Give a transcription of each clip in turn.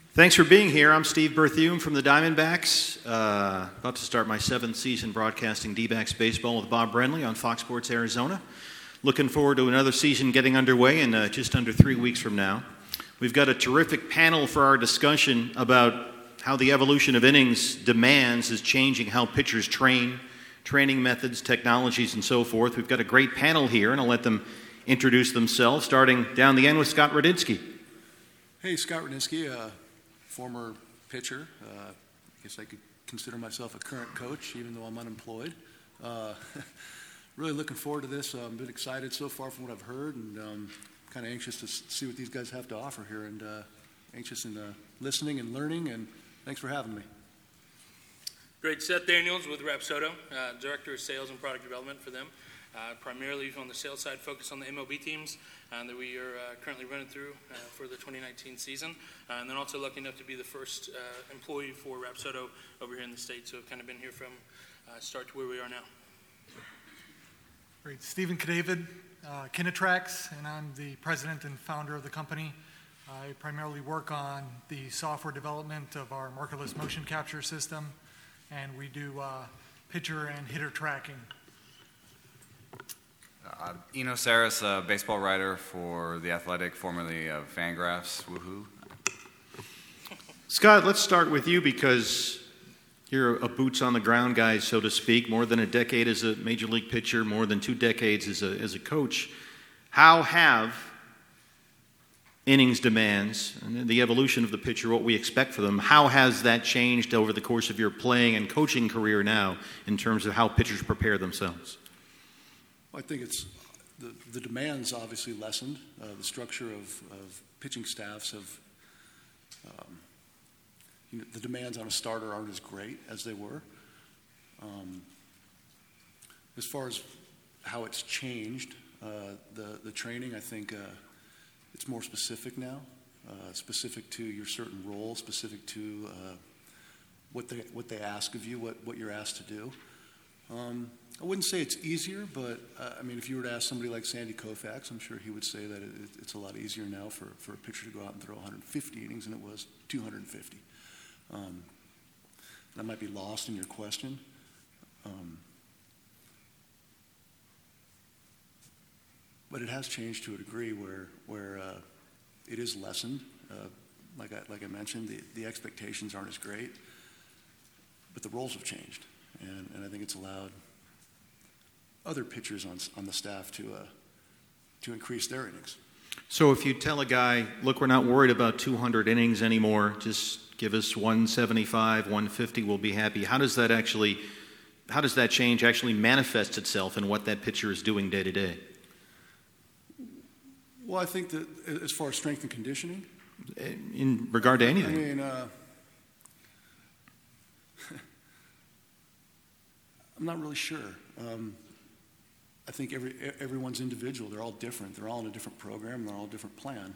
Thanks for being here. I'm Steve Berthiaume from the Diamondbacks. About to start my 7th season broadcasting D-backs baseball with Bob Brenly on Fox Sports Arizona. Looking forward to another season getting underway in just under 3 weeks from now. We've got a terrific panel for our discussion about how the evolution of innings demands is changing how pitchers train, training methods, technologies, and so forth. We've got a great panel here, and I'll let them introduce themselves, starting down the end with Scott Radinsky. Hey, Scott Radinsky, former pitcher. I guess I could consider myself a current coach, even though I'm unemployed. Really looking forward to this. I've been excited so far from what I've heard, and kind of anxious to see what these guys have to offer here, and anxious in listening and learning, and thanks for having me. Great. Seth Daniels with Rapsodo, Director of Sales and Product Development for them. Primarily on the sales side, focused on the MLB teams that we are currently running through for the 2019 season. And then also lucky enough to be the first employee for Rapsodo over here in the States. So I've kind of been here from start to where we are now. Great. Stephen Kadavid, Kinetrax, and I'm the president and founder of the company. I primarily work on the software development of our markerless motion capture system, and we do pitcher and hitter tracking. Eno Saris, a baseball writer for The Athletic, formerly of Fangraphs. Woohoo. Scott, let's start with you because you're a boots-on-the-ground guy, so to speak, more than a decade as a major league pitcher, more than 2 decades as a coach. How have innings demands and the evolution of the pitcher, what we expect for them, how has that changed over the course of your playing and coaching career now in terms of how pitchers prepare themselves? I think it's the demands obviously lessened. The structure of pitching staffs have, the demands on a starter aren't as great as they were. As far as how it's changed, the training, I think it's more specific now, specific to your certain role, specific to what they ask of you, what you're asked to do. I wouldn't say it's easier, but I mean, if you were to ask somebody like Sandy Koufax, I'm sure he would say that it's a lot easier now for a pitcher to go out and throw 150 innings than it was 250. That might be lost in your question. But it has changed to a degree where it is lessened. Like I mentioned, the expectations aren't as great, but the roles have changed, and I think it's allowed other pitchers on the staff to increase their innings. So if you tell a guy, look, we're not worried about 200 innings anymore, just give us 175, 150, we'll be happy. How does that change actually manifest itself in what that pitcher is doing day to day? Well, I think that as far as strength and conditioning, in regard to anything. I mean, I'm not really sure. I think everyone's individual. They're all different. They're all in a different program. They're all a different plan.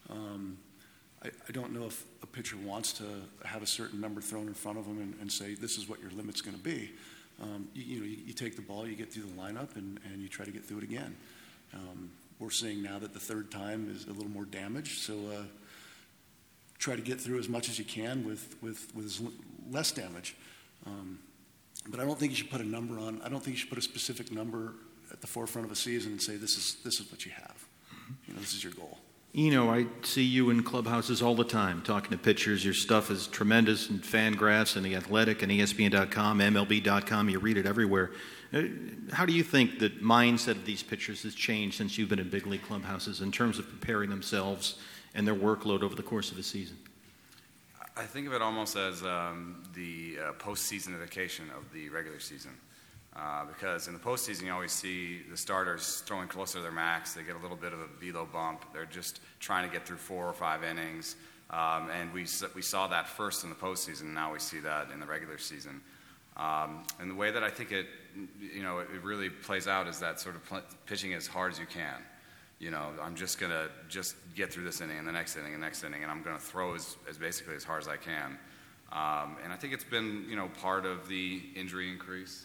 I don't know if a pitcher wants to have a certain number thrown in front of them and say, this is what your limit's going to be. You take the ball, you get through the lineup, and you try to get through it again. We're seeing now that the third time is a little more damaged, so try to get through as much as you can with less damage. But I don't think you should put a number on. I don't think you should put a specific number at the forefront of a season and say this is what you have. This is your goal. I see you in clubhouses all the time talking to pitchers. Your stuff is tremendous in Fangraphs and The Athletic and ESPN.com, MLB.com. You read it everywhere. How do you think the mindset of these pitchers has changed since you've been in big league clubhouses in terms of preparing themselves and their workload over the course of a season? I think of it almost as the post-seasonification of the regular season. Because in the postseason, you always see the starters throwing closer to their max. They get a little bit of a velo bump. They're just trying to get through 4 or 5 innings. And we saw that first in the postseason. Now we see that in the regular season. And the way that I think it really plays out is that sort of pitching as hard as you can. I'm just going to get through this inning and the next inning and next inning, and I'm going to throw as basically as hard as I can. And I think it's been, part of the injury increase.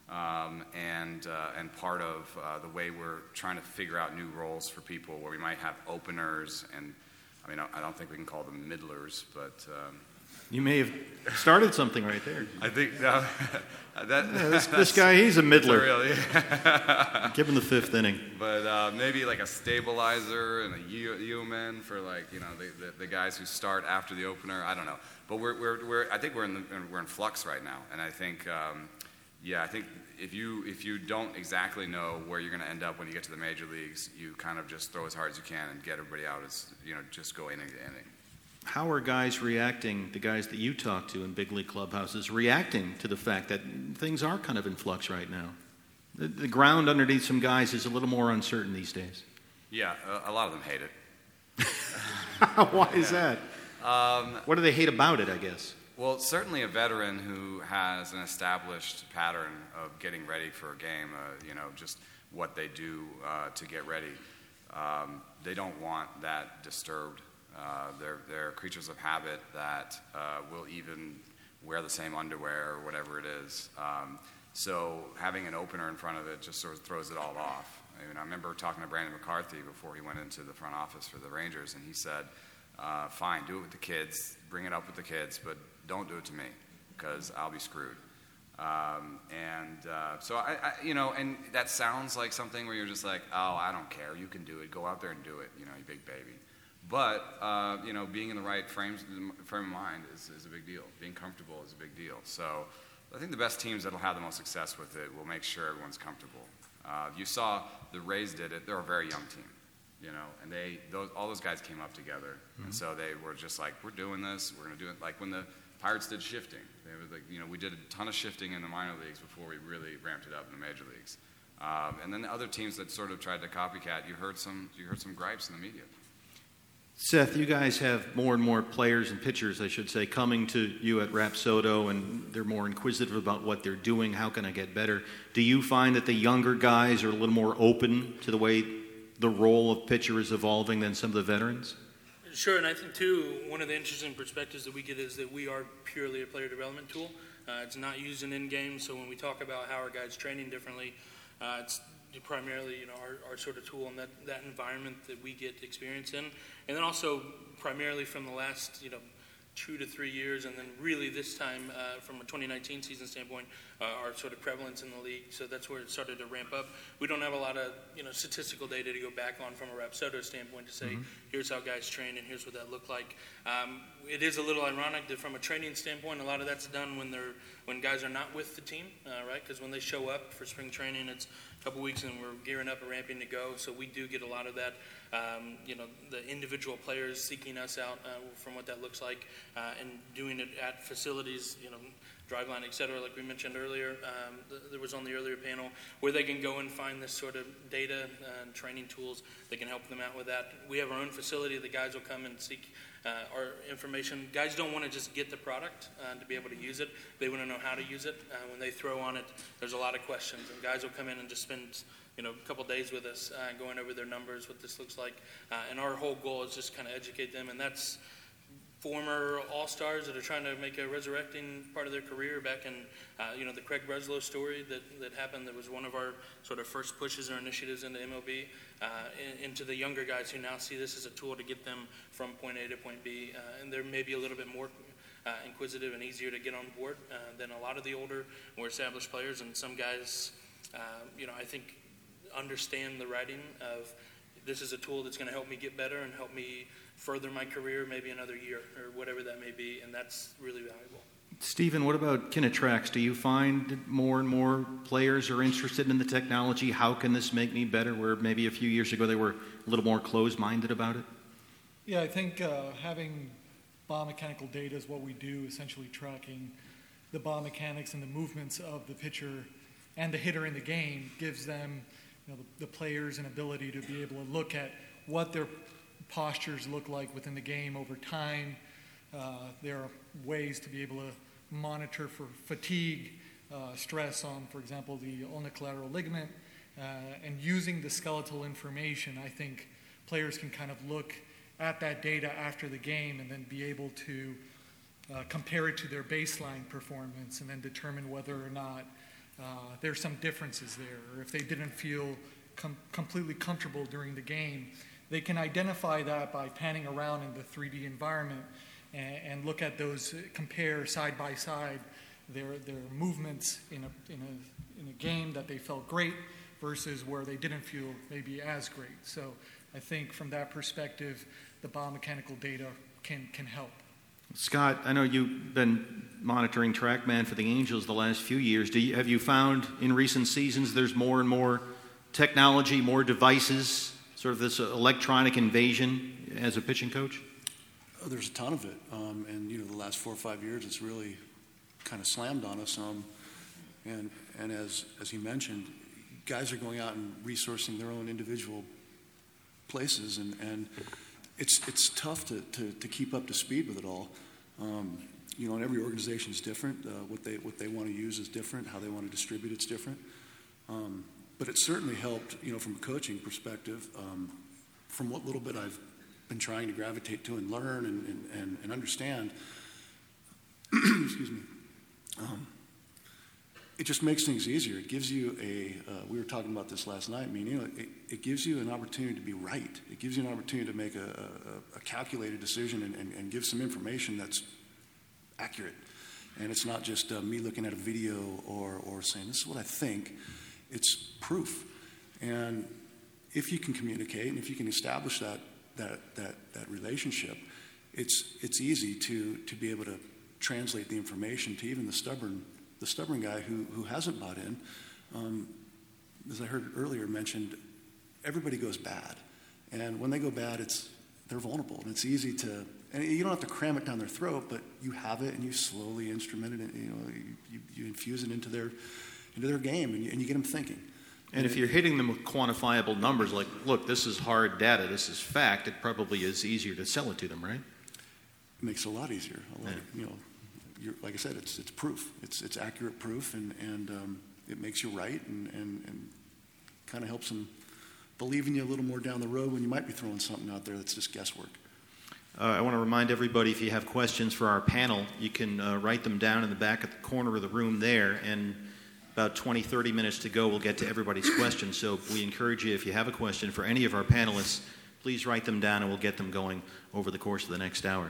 And part of the way we're trying to figure out new roles for people, where we might have openers and I mean, I don't think we can call them middlers, but You may have started something right there. I think This guy, he's a middler. Really. Give him the fifth inning. But maybe like a stabilizer and a U-man for the guys who start after the opener. I don't know. But I think we're in flux right now, and I think I think if you don't exactly know where you're going to end up when you get to the major leagues, you kind of just throw as hard as you can and get everybody out as just go inning to inning. How are guys reacting, the guys that you talk to in big league clubhouses, reacting to the fact that things are kind of in flux right now? The ground underneath some guys is a little more uncertain these days. Yeah, a lot of them hate it. Why is that? What do they hate about it, I guess? Well, certainly a veteran who has an established pattern of getting ready for a game, just what they do to get ready, they don't want that disturbed. They're creatures of habit that will even wear the same underwear or whatever it is. So having an opener in front of it just sort of throws it all off. I mean, I remember talking to Brandon McCarthy before he went into the front office for the Rangers, and he said, fine, do it with the kids, bring it up with the kids, but don't do it to me because I'll be screwed. So and that sounds like something where you're just like, oh, I don't care, you can do it, go out there and do it, you big baby. But, being in the right frame of mind is a big deal. Being comfortable is a big deal. So I think the best teams that will have the most success with it will make sure everyone's comfortable. You saw the Rays did it. They're a very young team, and all those guys came up together. Mm-hmm. And so they were just like, we're doing this. We're going to do it. Like when the Pirates did shifting. They were like, we did a ton of shifting in the minor leagues before we really ramped it up in the major leagues. And then the other teams that sort of tried to copycat, you heard some gripes in the media. Seth, you guys have more and more players and pitchers, I should say, coming to you at Rapsodo, and they're more inquisitive about what they're doing. How can I get better? Do you find that the younger guys are a little more open to the way the role of pitcher is evolving than some of the veterans? Sure, and I think, too, one of the interesting perspectives that we get is that we are purely a player development tool. It's not used in in-game, so when we talk about how our guys training differently, it's primarily, our sort of tool in that environment that we get experience in. And then also primarily from the last, 2 to 3 years, and then really this time from a 2019 season standpoint, our sort of prevalence in the league. So that's where it started to ramp up. We don't have a lot of statistical data to go back on from a Rapsodo standpoint to say, here's how guys train and here's what that looked like. It is a little ironic that from a training standpoint, a lot of that's done when guys are not with the team, right? Because when they show up for spring training, it's a couple weeks and we're gearing up and ramping to go. So we do get a lot of that. The individual players seeking us out from what that looks like and doing it at facilities, Driveline, et cetera, like we mentioned earlier. There was on the earlier panel where they can go and find this sort of data and training tools that can help them out with that. We have our own facility. The guys will come and seek our information. Guys don't want to just get the product to be able to use it. They want to know how to use it. When they throw on it, there's a lot of questions, and guys will come in and just spend a couple days with us going over their numbers, what this looks like. And our whole goal is just kind of educate them, and that's former All-Stars that are trying to make a resurrecting part of their career back in, the Craig Breslow story that happened. That was one of our sort of first pushes or initiatives into MLB, into the younger guys who now see this as a tool to get them from point A to point B. And they're maybe a little bit more inquisitive and easier to get on board than a lot of the older, more established players. And some guys, I think understand the writing of this is a tool that's going to help me get better and help me further my career maybe another year or whatever that may be, and that's really valuable. Stephen, what about Kinetrax? Do you find more and more players are interested in the technology? How can this make me better, where maybe a few years ago they were a little more closed-minded about it? Yeah, I think having biomechanical data is what we do, essentially tracking the biomechanics and the movements of the pitcher and the hitter in the game gives them the players an ability to be able to look at what their postures look like within the game over time. There are ways to be able to monitor for fatigue, stress on, for example, the ulnar collateral ligament, and using the skeletal information, I think players can kind of look at that data after the game and then be able to compare it to their baseline performance and then determine whether or not there's some differences there, or if they didn't feel completely comfortable during the game, they can identify that by panning around in the 3D environment and look at those, compare side by side their movements in a game that they felt great versus where they didn't feel maybe as great. So I think from that perspective, the biomechanical data can help. Scott, I know you've been monitoring TrackMan for the Angels the last few years. Have you found in recent seasons there's more and more technology, more devices, sort of this electronic invasion as a pitching coach? Oh, there's a ton of it, and the last 4 or 5 years, it's really kind of slammed on us. And as he mentioned, guys are going out and resourcing their own individual places, and it's tough to keep up to speed with it all. And every organization is different. What they want to use is different. How they want to distribute it's different. But it certainly helped, from a coaching perspective, from what little bit I've been trying to gravitate to and learn and understand. Excuse me. It just makes things easier. It gives you we were talking about this last night, it gives you an opportunity to be right. It gives you an opportunity to make a calculated decision and give some information that's accurate. And it's not just me looking at a video or saying, this is what I think. It's proof. And if you can communicate and if you can establish that relationship, it's easy to be able to translate the information to even the stubborn guy who hasn't bought in. As I heard earlier mentioned, everybody goes bad. And when they go bad, they're vulnerable. And it's easy to, and you don't have to cram it down their throat, but you have it and you slowly instrument it, and you infuse it into their game, and you get them thinking. And if you're hitting them with quantifiable numbers, like, look, this is hard data, this is fact, it probably is easier to sell it to them, right? It makes it a lot easier. Like I said, it's proof. It's accurate proof, and it makes you right, and kind of helps them believe in you a little more down the road when you might be throwing something out there that's just guesswork. I want to remind everybody, if you have questions for our panel, you can write them down in the back at the corner of the room there, and about 20-30 minutes to go, we'll get to everybody's questions. So we encourage you, if you have a question for any of our panelists, please write them down and we'll get them going over the course of the next hour.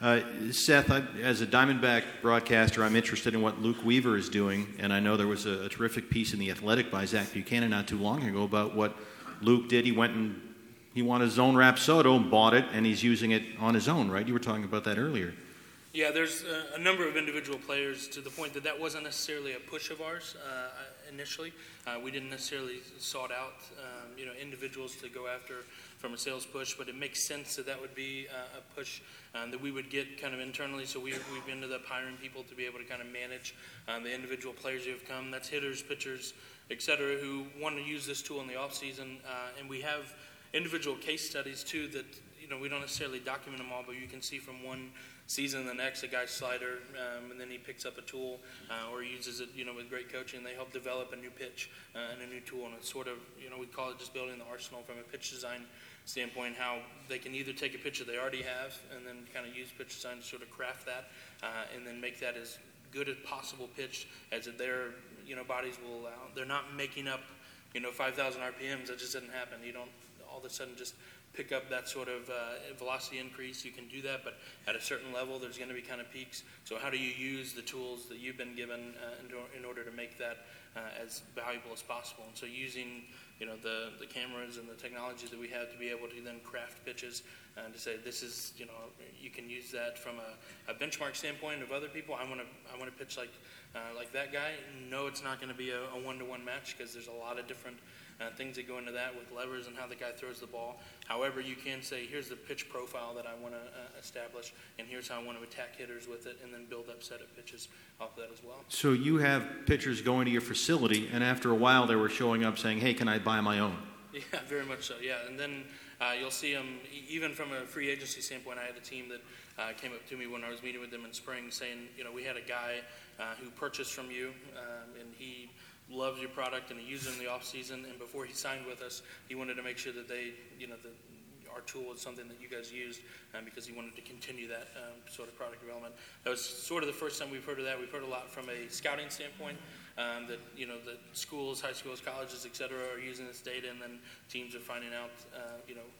Seth, as a Diamondback broadcaster, I'm interested in what Luke Weaver is doing, and I know there was a terrific piece in The Athletic by Zach Buchanan not too long ago about what Luke did. He went and he wanted his own Rapsodo, bought it, and he's using it on his own, right? You were talking about that earlier. Yeah, there's a number of individual players to the point that wasn't necessarily a push of ours initially. We didn't necessarily sought out individuals to go after from a sales push, but it makes sense that would be a push that we would get kind of internally. So we've ended up hiring people to be able to kind of manage the individual players who have come. That's hitters, pitchers, et cetera, who want to use this tool in the off season. And we have individual case studies too that we don't necessarily document them all, but you can see from one season to the next, a guy's slider, and then he picks up a tool or uses it, with great coaching. They help develop a new pitch and a new tool, and it's sort of, we call it just building the arsenal from a pitch design standpoint, how they can either take a pitch that they already have and then kind of use pitch design to sort of craft that and then make that as good as possible pitch as their, bodies will allow. They're not making up, 5,000 RPMs. That just doesn't happen. You don't all of a sudden just pick up that sort of velocity increase. You can do that, but at a certain level, there's going to be kind of peaks. So how do you use the tools that you've been given in order to make that as valuable as possible? And so using, the cameras and the technology that we have to be able to then craft pitches and to say, this is, you can use that from a benchmark standpoint of other people. I want to pitch like that guy. No, it's not going to be a one-to-one match because there's a lot of different things that go into that with levers and how the guy throws the ball. However, you can say, here's the pitch profile that I want to establish, and here's how I want to attack hitters with it, and then build up set of pitches off of that as well. So you have pitchers going to your facility, and after a while they were showing up saying, hey, can I buy my own? Yeah, very much so, yeah. And then you'll see them, even from a free agency standpoint. I had a team that came up to me when I was meeting with them in spring saying, we had a guy who purchased from you, and he loves your product and he used it in the off season, and before he signed with us, he wanted to make sure that they, that our tool was something that you guys used, because he wanted to continue that sort of product development. That was sort of the first time we've heard of that. We've heard a lot from a scouting standpoint, that that schools, high schools, colleges, et cetera, are using this data, and then teams are finding out,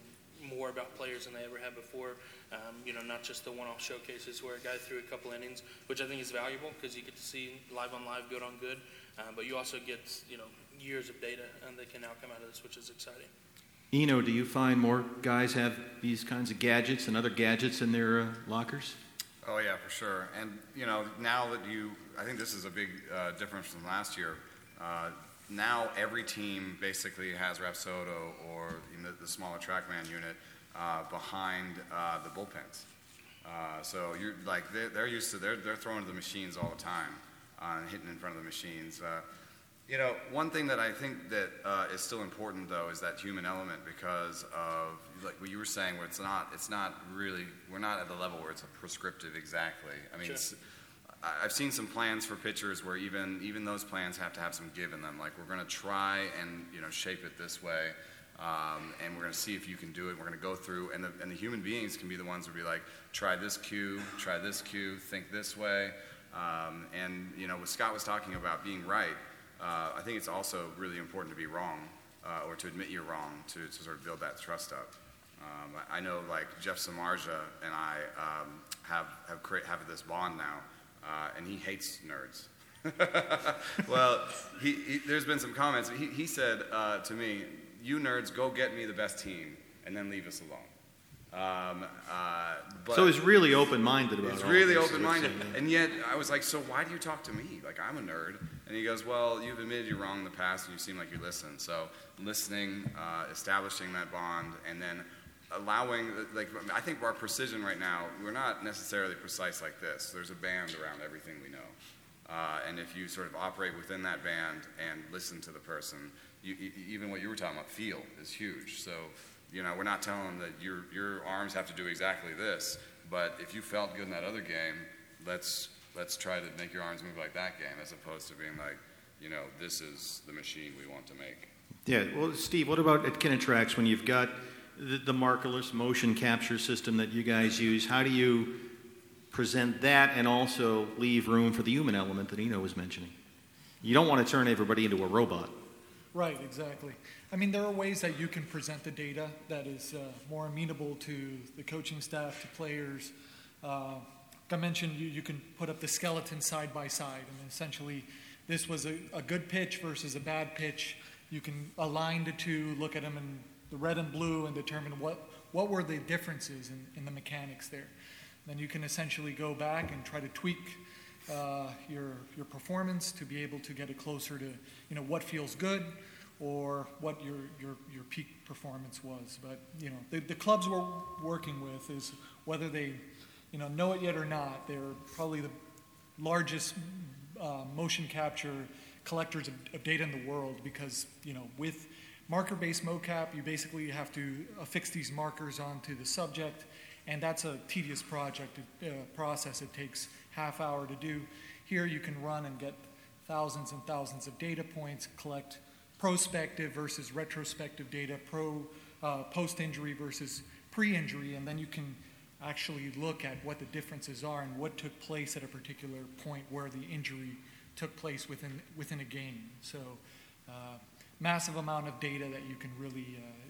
more about players than they ever have before. Not just the one-off showcases where a guy threw a couple innings, which I think is valuable because you get to see live on live, good on good. But you also get, years of data that can now come out of this, which is exciting. Eno, do you find more guys have these kinds of gadgets and other gadgets in their lockers? Oh, yeah, for sure. And, now that I think this is a big difference from last year. Now every team basically has Rapsodo or the smaller TrackMan unit behind the bullpens. So you're like they're used to they're throwing to the machines all the time and hitting in front of the machines. One thing that I think that is still important though is that human element because of like what you were saying, where it's not really we're not at the level where it's a prescriptive exactly. I mean. Sure. I've seen some plans for pitchers where even those plans have to have some give in them. Like we're going to try and shape it this way, and we're going to see if you can do it. We're going to go through, and the human beings can be the ones who be like, try this cue, think this way, and what Scott was talking about being right. I think it's also really important to be wrong, or to admit you're wrong, to sort of build that trust up. I know like Jeff Samardzija and I have this bond now. And he hates nerds. Well, there's been some comments. He said to me, "You nerds, go get me the best team, and then leave us alone." But So he's really open-minded about it. he's really open-minded. And yet, I was like, "So why do you talk to me? Like, I'm a nerd." And he goes, "Well, you've admitted you're wrong in the past, and you seem like you listen. So listening, establishing that bond, and then allowing, I think our precision right now, we're not necessarily precise like this. There's a band around everything we know. And if you sort of operate within that band and listen to the person, even what you were talking about, feel is huge. So, we're not telling them that your arms have to do exactly this, but if you felt good in that other game, let's try to make your arms move like that game, as opposed to being like, this is the machine we want to make." Yeah, well, Steve, what about at Kinetrax when you've got the markerless motion capture system that you guys use? How do you present that and also leave room for the human element that Eno was mentioning? You don't want to turn everybody into a robot. Right, exactly. I mean, there are ways that you can present the data that is more amenable to the coaching staff, to players. Like I mentioned, you can put up the skeleton side by side, and essentially this was a good pitch versus a bad pitch. You can align the two, look at them in the red and blue, and determine what were the differences in the mechanics there. Then you can essentially go back and try to tweak your performance to be able to get it closer to what feels good or what your peak performance was. But the clubs we're working with is whether they know it yet or not, they're probably the largest motion capture collectors of data in the world because with marker-based mocap, you basically have to affix these markers onto the subject, and that's a tedious process. It takes half hour to do. Here you can run and get thousands and thousands of data points, collect prospective versus retrospective data, post-injury versus pre-injury, and then you can actually look at what the differences are and what took place at a particular point where the injury took place within a game. So massive amount of data that you can really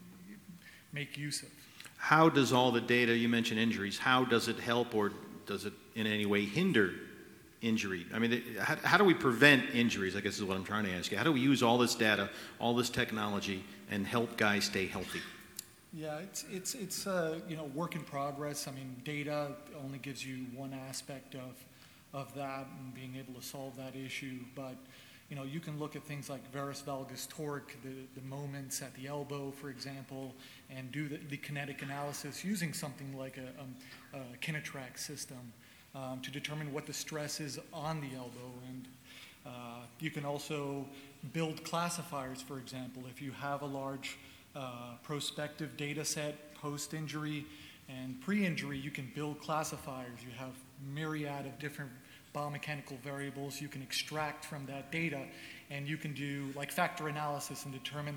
make use of. How does all the data, you mentioned injuries, how does it help or does it in any way hinder injury? I mean, how do we prevent injuries, I guess is what I'm trying to ask you. How do we use all this data, all this technology, and help guys stay healthy? Yeah, it's work in progress. I mean, data only gives you one aspect of that and being able to solve that issue. But, you can look at things like varus valgus torque, the moments at the elbow, for example, and do the kinetic analysis using something like a Kinetrax system to determine what the stress is on the elbow. And you can also build classifiers, for example. If you have a large prospective data set post-injury and pre-injury, you can build classifiers. You have myriad of different biomechanical variables you can extract from that data, and you can do like factor analysis and determine,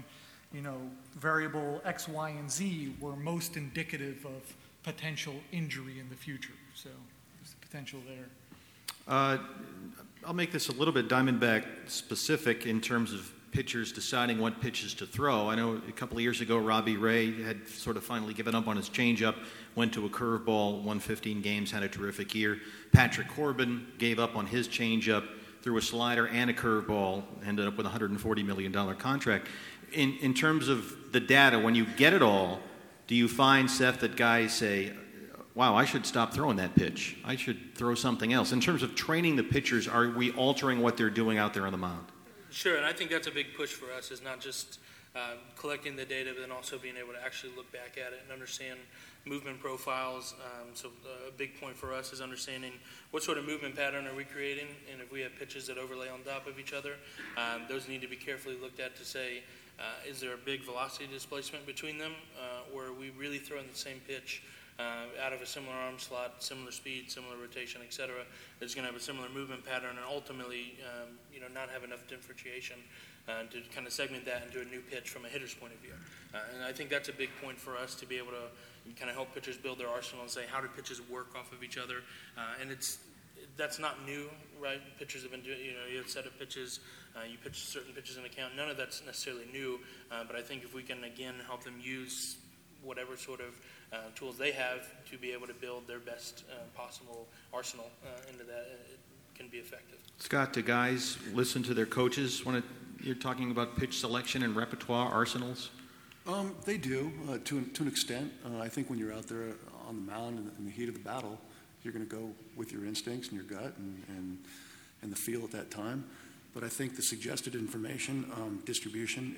variable X, Y, and Z were most indicative of potential injury in the future. So there's potential there. I'll make this a little bit Diamondback specific in terms of pitchers deciding what pitches to throw. I know a couple of years ago, Robbie Ray had sort of finally given up on his changeup, went to a curveball, won 15 games, had a terrific year. Patrick Corbin gave up on his changeup, threw a slider and a curveball, ended up with a $140 million contract. In terms of the data, when you get it all, do you find, Seth, that guys say, wow, I should stop throwing that pitch. I should throw something else. In terms of training the pitchers, are we altering what they're doing out there on the mound? Sure, and I think that's a big push for us, is not just collecting the data, but then also being able to actually look back at it and understand movement profiles. So a big point for us is understanding what sort of movement pattern are we creating, and if we have pitches that overlay on top of each other, those need to be carefully looked at to say, is there a big velocity displacement between them, or are we really throwing the same pitch out of a similar arm slot, similar speed, similar rotation, et cetera, that's going to have a similar movement pattern and ultimately, not have enough differentiation to kind of segment that into a new pitch from a hitter's point of view. And I think that's a big point for us to be able to kind of help pitchers build their arsenal and say, how do pitches work off of each other? And that's not new, right? Pitchers have been doing, you have a set of pitches, you pitch certain pitches in account. None of that's necessarily new, but I think if we can, again, help them use whatever sort of tools they have to be able to build their best possible arsenal into that, it can be effective. Scott, do guys listen to their coaches when you're talking about pitch selection and repertoire arsenals? They do, to an extent. I think when you're out there on the mound in the heat of the battle, you're going to go with your instincts and your gut and the feel at that time. But I think the suggested information distribution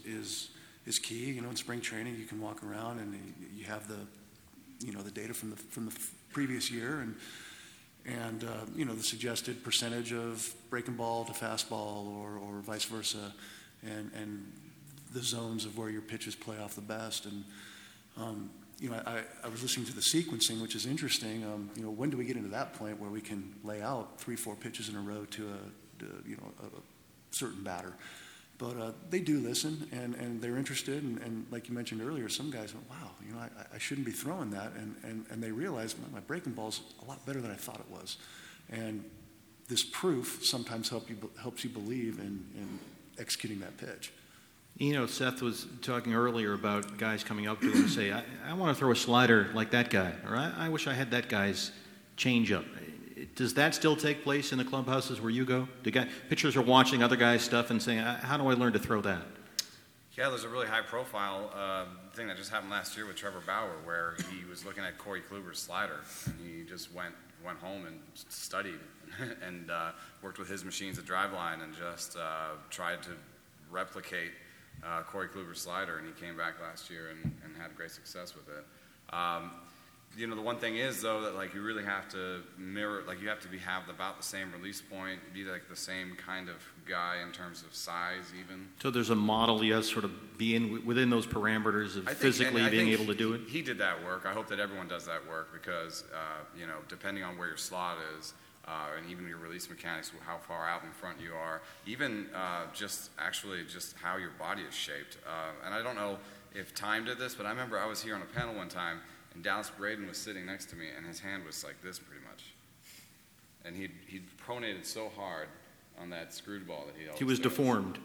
is key. In spring training, you can walk around and you have the data from the previous year and the suggested percentage of breaking ball to fastball or vice versa, and the zones of where your pitches play off the best. And I was listening to the sequencing, which is interesting. When do we get into that point where we can lay out 3-4 pitches in a row to a certain batter? But they do listen, and they're interested, and like you mentioned earlier, some guys went, wow, I shouldn't be throwing that, and they realize my breaking ball's a lot better than I thought it was. And this proof sometimes helps you believe in executing that pitch. Seth was talking earlier about guys coming up to him and say, I want to throw a slider like that guy, or I wish I had that guy's changeup. Does that still take place in the clubhouses where you go? Pitchers are watching other guys' stuff and saying, how do I learn to throw that? Yeah, there's a really high-profile thing that just happened last year with Trevor Bauer, where he was looking at Corey Kluber's slider, and he just went home and studied and worked with his machines at Driveline and just tried to replicate Corey Kluber's slider, and he came back last year and had great success with it. The one thing is, though, that you really have to mirror, you have to have about the same release point, be the same kind of guy in terms of size, even. So there's a model you have to sort of be within those parameters of physically being able to do it. He did that work. I hope that everyone does that work because, depending on where your slot is, and even your release mechanics, how far out in front you are, even just how your body is shaped. And I don't know if Time did this, but I remember I was here on a panel one time. And Dallas Braden was sitting next to me, and his hand was like this pretty much. And he'd pronated so hard on that screwed ball that he was does. Deformed.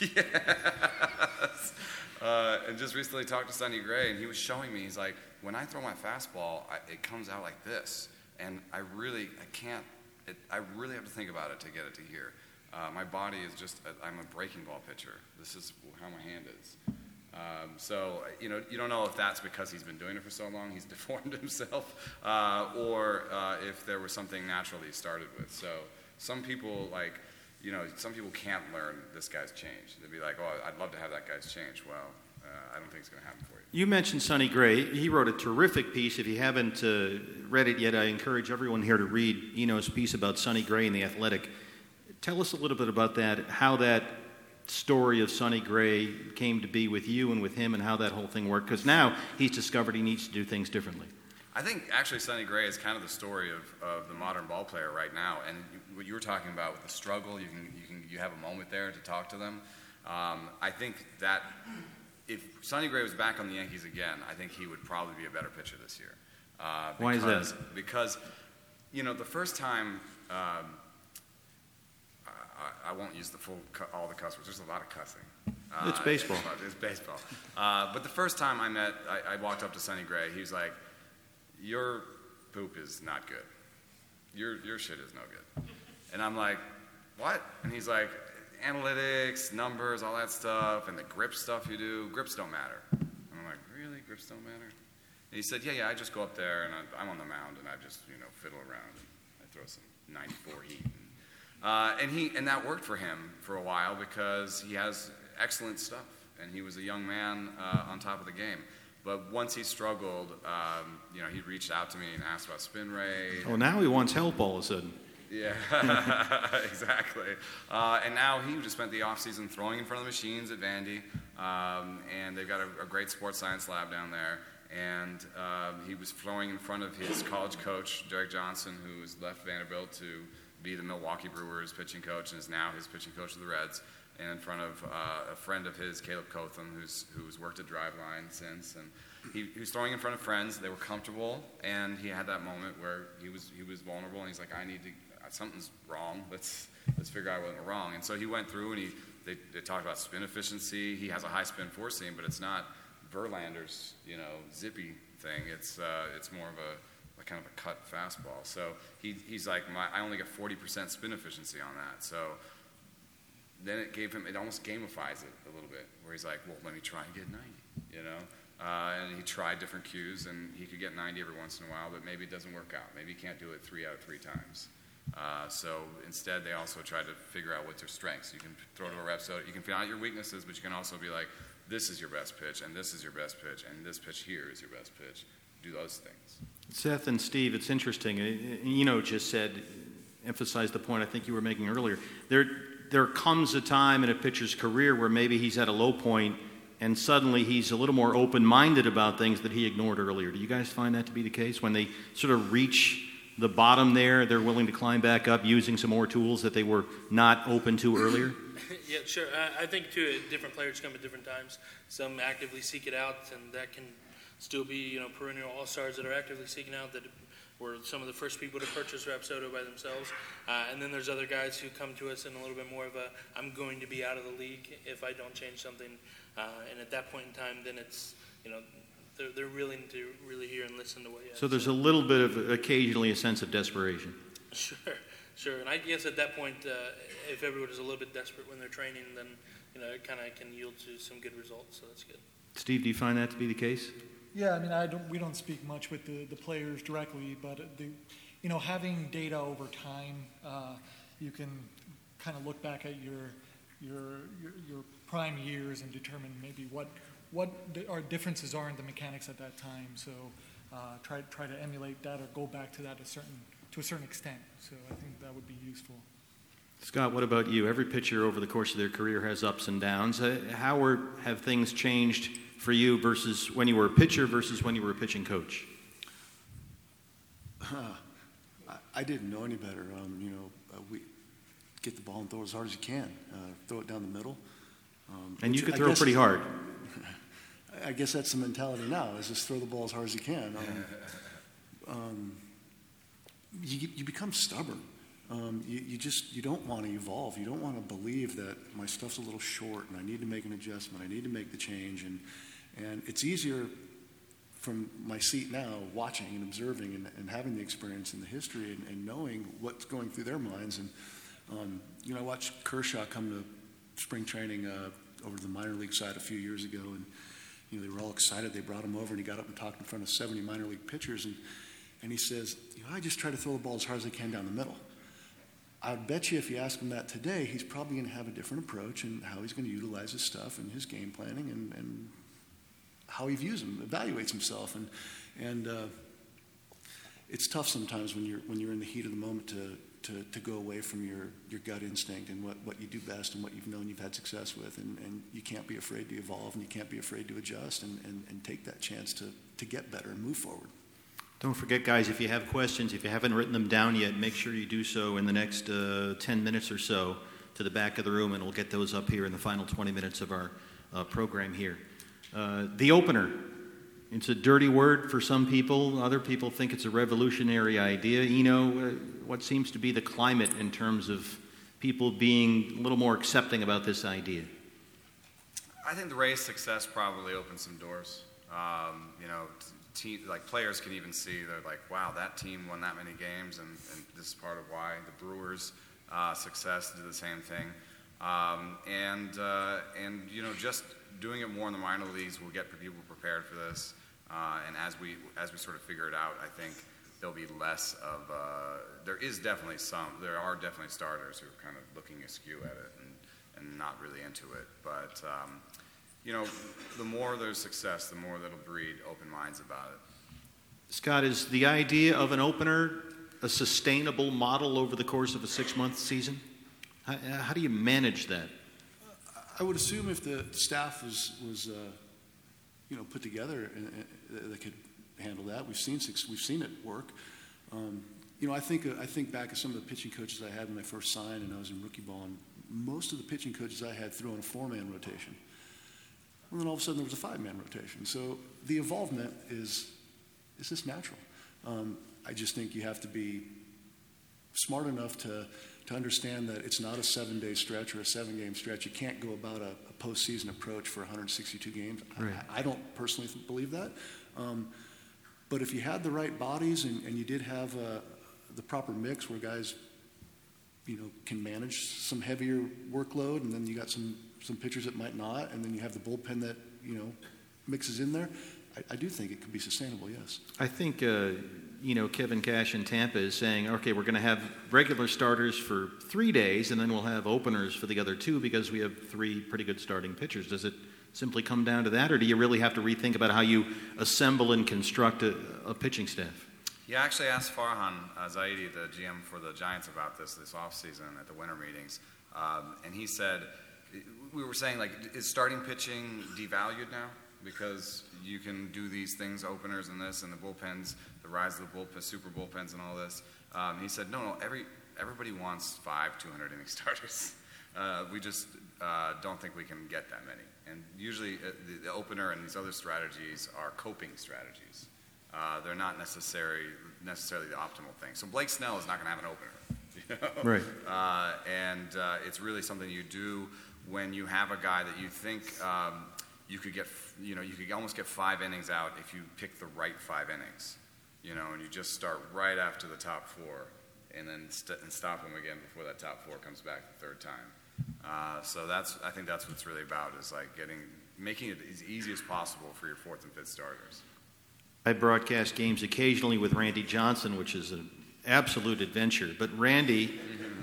Yes. And just recently talked to Sonny Gray, and he was showing me, he's like, when I throw my fastball, it comes out like this. And I really have to think about it to get it to here. My body is I'm a breaking ball pitcher. This is how my hand is. So, you don't know if that's because he's been doing it for so long, he's deformed himself, or if there was something natural he started with. So some people, some people can't learn this guy's change. They'd be like, oh, I'd love to have that guy's change. Well, I don't think it's going to happen for you. You mentioned Sonny Gray. He wrote a terrific piece. If you haven't read it yet, I encourage everyone here to read Eno's piece about Sonny Gray and The Athletic. Tell us a little bit about that, how that story of Sonny Gray came to be with you and with him, and how that whole thing worked, because now he's discovered he needs to do things differently. I think actually Sonny Gray is kind of the story of the modern ball player right now, and what you were talking about with the struggle, you have a moment there to talk to them. I think that if Sonny Gray was back on the Yankees again, I think he would probably be a better pitcher this year. Why is that? Because the first time I won't use all the cuss words. There's a lot of cussing. It's baseball. It's baseball. But the first time I walked up to Sonny Gray. He was like, "Your poop is not good. Your shit is no good." And I'm like, "What?" And he's like, "Analytics, numbers, all that stuff, and the grip stuff you do. Grips don't matter." And I'm like, "Really? Grips don't matter?" And he said, "Yeah. I just go up there and I'm on the mound and I just fiddle around and I throw some 94 heat." And that worked for him for a while because he has excellent stuff, and he was a young man on top of the game. But once he struggled, he reached out to me and asked about spin rate. Oh, now he wants help all of a sudden. Yeah, exactly. And now he just spent the offseason throwing in front of the machines at Vandy, and they've got a great sports science lab down there. And he was throwing in front of his college coach, Derek Johnson, who has left Vanderbilt to be the Milwaukee Brewers pitching coach and is now his pitching coach of the Reds, and in front of a friend of his, Caleb Cotham, who's worked at Driveline since. And he was throwing in front of friends. They were comfortable, and he had that moment where he was vulnerable, and he's like, something's wrong. Let's figure out what went wrong. And so he went through, and they talked about spin efficiency. He has a high spin four seam, but it's not Verlander's zippy thing. It's more of a kind of a cut fastball. So he's like, I only get 40% spin efficiency on that. So then it almost gamifies it a little bit, where he's like, well, let me try and get 90, and he tried different cues, and he could get 90 every once in a while, but maybe it doesn't work out. Maybe he can't do it 3 out of 3 times. So instead, they also try to figure out what's your strengths. You can throw to a Rapsodo. You can find out your weaknesses, but you can also be like, this is your best pitch, and this is your best pitch, and this pitch here is your best pitch. Do those things. Seth and Steve, it's interesting. Just emphasized the point I think you were making earlier. There comes a time in a pitcher's career where maybe he's at a low point and suddenly he's a little more open-minded about things that he ignored earlier. Do you guys find that to be the case? When they sort of reach the bottom there, they're willing to climb back up using some more tools that they were not open to earlier? Yeah, sure. I think, too, different players come at different times. Some actively seek it out, and that can still be, perennial all-stars that are actively seeking out, that were some of the first people to purchase Rapsodo by themselves. And then there's other guys who come to us in a little bit more of a, I'm going to be out of the league if I don't change something. And at that point in time, then it's, they're willing to really hear and listen to what you have. So there's a little bit of occasionally a sense of desperation. Sure. And I guess at that point, if everyone is a little bit desperate when they're training, then, it kind of can yield to some good results. So that's good. Steve, do you find that to be the case? Yeah, we don't speak much with the players directly, but having data over time, you can kind of look back at your prime years and determine maybe what our differences are in the mechanics at that time. So try to emulate that or go back to that to a certain extent. So I think that would be useful. Scott, what about you? Every pitcher over the course of their career has ups and downs. How have things changed for you versus when you were a pitcher versus when you were a pitching coach? I didn't know any better. We get the ball and throw it as hard as you can. Throw it down the middle. And you could throw pretty hard. I guess that's the mentality now, is just throw the ball as hard as you can. You become stubborn. You don't want to evolve. You don't want to believe that my stuff's a little short and I need to make an adjustment. I need to make the change. And it's easier from my seat now, watching and observing and having the experience and the history and knowing what's going through their minds. And, I watched Kershaw come to spring training over the minor league side a few years ago. And, they were all excited. They brought him over and he got up and talked in front of 70 minor league pitchers. And he says, I just try to throw the ball as hard as I can down the middle. I bet you if you ask him that today, he's probably going to have a different approach and how he's going to utilize his stuff and his game planning and how he views him, evaluates himself. And it's tough sometimes when you're in the heat of the moment to go away from your gut instinct and what you do best and what you've known you've had success with. And you can't be afraid to evolve and you can't be afraid to adjust and take that chance to get better and move forward. Don't forget, guys, if you have questions, if you haven't written them down yet, make sure you do so in the next 10 minutes or so to the back of the room, and we'll get those up here in the final 20 minutes of our program here. The opener. It's a dirty word for some people. Other people think it's a revolutionary idea. What seems to be the climate in terms of people being a little more accepting about this idea? I think the Rays' success probably opened some doors. Like players can even see, they're like, wow, that team won that many games, and this is part of why. The Brewers' success did the same thing. Just doing it more in the minor leagues will get people prepared for this. And as we sort of figure it out, I think there'll be less of. There are definitely starters who are kind of looking askew at it and not really into it. But the more there's success, the more that'll breed open minds about it. Scott, is the idea of an opener a sustainable model over the course of a 6-month season? How do you manage that? I would assume if the staff was put together and that could handle that. We've seen it work. I think back to some of the pitching coaches I had when I first signed and I was in rookie ball, and most of the pitching coaches I had threw on a 4-man rotation. And then all of a sudden there was a 5-man rotation. So the involvement is just natural. I just think you have to be smart enough to understand that it's not a 7-day stretch or a 7-game stretch. You can't go about a postseason approach for 162 games. Right. I don't personally believe that. But if you had the right bodies and you did have the proper mix where guys, can manage some heavier workload, and then you got some pitchers that might not, and then you have the bullpen that, mixes in there, I do think it could be sustainable, yes. I think, Kevin Cash in Tampa is saying, okay, we're going to have regular starters for 3 days, and then we'll have openers for the other 2 because we have 3 pretty good starting pitchers. Does it simply come down to that, or do you really have to rethink about how you assemble and construct a pitching staff? Yeah, I actually asked Farhan Zaidi, the GM for the Giants, about this offseason at the winter meetings, and he said, we were saying, is starting pitching devalued now? Because you can do these things, openers and this, and the bullpens, the rise of the bullpen, super bullpens and all this. He said, no, everybody wants 5 200-inning starters. We just don't think we can get that many. And usually the opener and these other strategies are coping strategies. They're not necessarily the optimal thing. So Blake Snell is not going to have an opener. Right. It's really something you do when you have a guy that you think you could get, you could almost get 5 innings out if you pick the right 5 innings, and you just start right after the top 4 and then stop them again before that top 4 comes back the 3rd time. So I think that's what it's really about, is making it as easy as possible for your 4th and 5th starters. I broadcast games occasionally with Randy Johnson, which is an absolute adventure. But Randy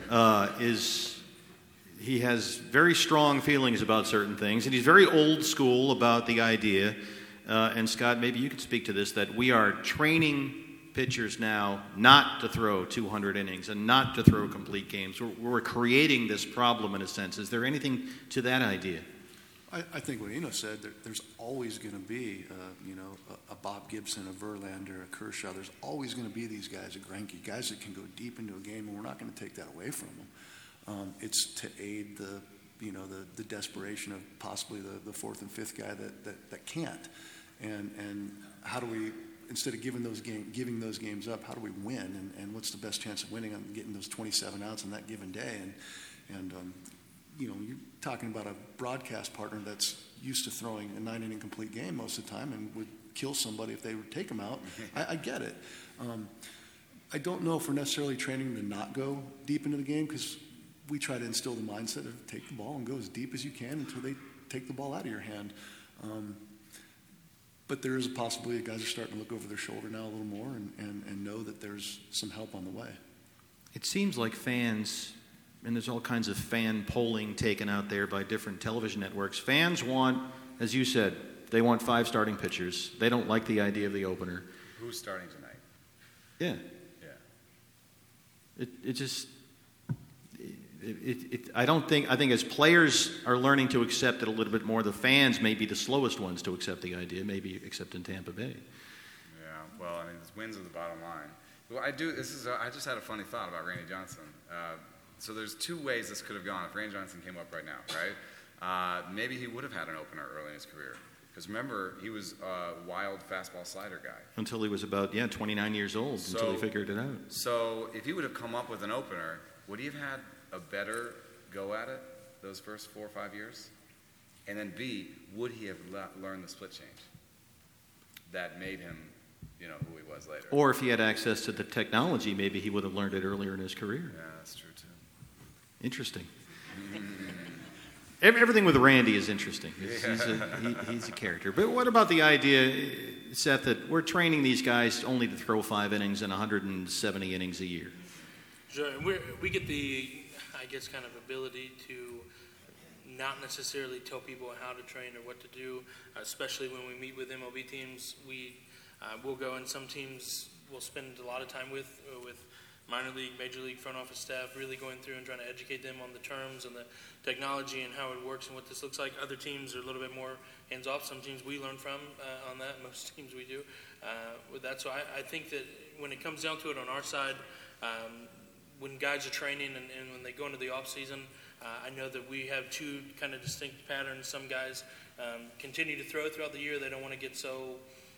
he has very strong feelings about certain things, and he's very old school about the idea. And Scott, maybe you could speak to this, that we are training pitchers now not to throw 200 innings and not to throw complete games. We're creating this problem in a sense. Is there anything to that idea? I think what Eno said, there's always going to be, a Bob Gibson, a Verlander, a Kershaw. There's always going to be these guys, a Greinke, guys that can go deep into a game, and we're not going to take that away from them. It's to aid the desperation of possibly the 4th and 5th guy that can't. And how do we, instead of giving those games up, how do we win? And what's the best chance of winning on getting those 27 outs on that given day? And you're talking about a broadcast partner that's used to throwing a 9-inning complete game most of the time and would kill somebody if they would take them out. I get it. I don't know if we're necessarily training them to not go deep into the game, because we try to instill the mindset of take the ball and go as deep as you can until they take the ball out of your hand. But there is a possibility that guys are starting to look over their shoulder now a little more and know that there's some help on the way. It seems like fans, and there's all kinds of fan polling taken out there by different television networks, fans want, as you said, they want 5 starting pitchers. They don't like the idea of the opener. Who's starting tonight? Yeah. I think as players are learning to accept it a little bit more, the fans may be the slowest ones to accept the idea, maybe except in Tampa Bay. Yeah, well, wins are the bottom line. Well, I just had a funny thought about Randy Johnson. So there's 2 ways this could have gone if Randy Johnson came up right now, right? Maybe he would have had an opener early in his career. Because remember, he was a wild fastball slider guy. Until he was about, 29 years old, until he figured it out. So if he would have come up with an opener, would he have had a better go at it those first 4 or 5 years? And then B, would he have learned the split change that made him, who he was later? Or if he had access to the technology, maybe he would have learned it earlier in his career. Yeah, that's true too. Interesting. Everything with Randy is interesting. He's a character. But what about the idea, Seth, that we're training these guys only to throw 5 innings and 170 innings a year? Sure. We get the, I guess, kind of ability to not necessarily tell people how to train or what to do, especially when we meet with MLB teams. We'll go, and some teams we'll spend a lot of time with minor league, major league front office staff, really going through and trying to educate them on the terms and the technology and how it works and what this looks like. Other teams are a little bit more hands-off. Some teams we learn from on that. Most teams we do with that. So I think that when it comes down to it on our side, when guys are training and when they go into the off season, I know that we have 2 kind of distinct patterns. Some guys continue to throw throughout the year. They don't want to get so,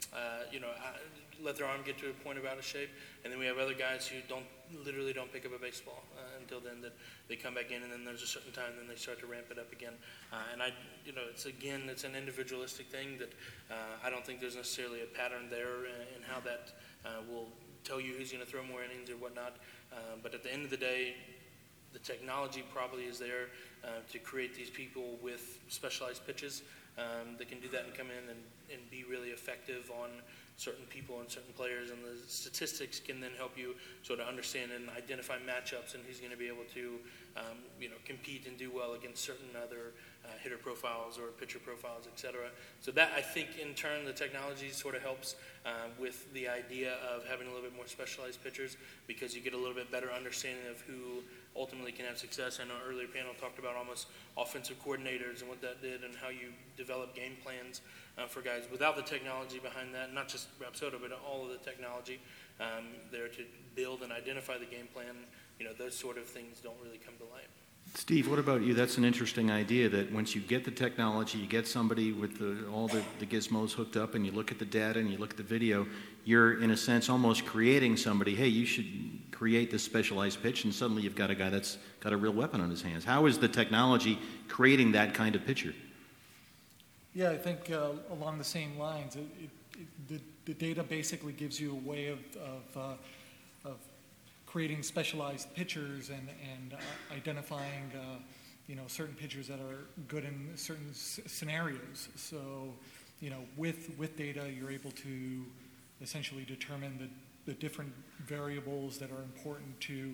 let their arm get to a point of out of shape. And then we have other guys who literally don't pick up a baseball until then, that they come back in, and then there's a certain time, then they start to ramp it up again. And it's an individualistic thing that I don't think there's necessarily a pattern there in how that will tell you who's going to throw more innings or whatnot. But at the end of the day, the technology probably is there to create these people with specialized pitches that can do that and come in and be really effective on certain people and certain players, and the statistics can then help you sort of understand and identify matchups and who's going to be able to compete and do well against certain other hitter profiles or pitcher profiles, etc. So that, I think, in turn, the technology sort of helps with the idea of having a little bit more specialized pitchers, because you get a little bit better understanding of who ultimately can have success. I know earlier panel talked about almost offensive coordinators and what that did and how you develop game plans for guys. Without the technology behind that, not just Rapsodo, but all of the technology there to build and identify the game plan, those sort of things don't really come to light. Steve, what about you? That's an interesting idea, that once you get the technology, you get somebody with all the gizmos hooked up, and you look at the data and you look at the video, you're, in a sense, almost creating somebody. Hey, you should create this specialized pitch, and suddenly you've got a guy that's got a real weapon on his hands. How is the technology creating that kind of pitcher? Yeah, I think along the same lines, the data basically gives you a way of creating specialized pitchers and identifying certain pitchers that are good in certain scenarios. So with data, you're able to essentially determine the different variables that are important to